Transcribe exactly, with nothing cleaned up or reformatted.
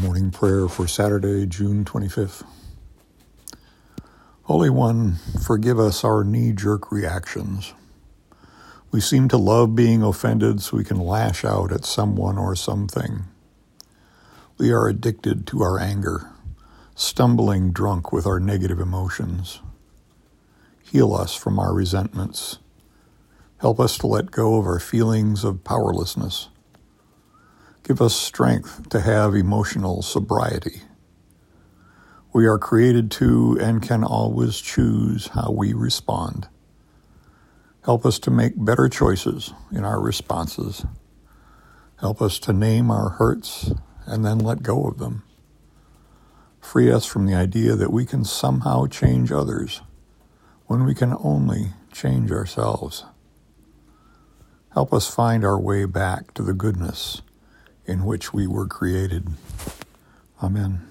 Morning prayer for Saturday, June twenty-fifth. Holy One, forgive us our knee-jerk reactions. We seem to love being offended so we can lash out at someone or something. We are addicted to our anger, stumbling drunk with our negative emotions. Heal us from our resentments. Help us to let go of our feelings of powerlessness. Give us strength to have emotional sobriety. We are created to and can always choose how we respond. Help us to make better choices in our responses. Help us to name our hurts and then let go of them. Free us from the idea that we can somehow change others when we can only change ourselves. Help us find our way back to the goodness in which we were created. Amen.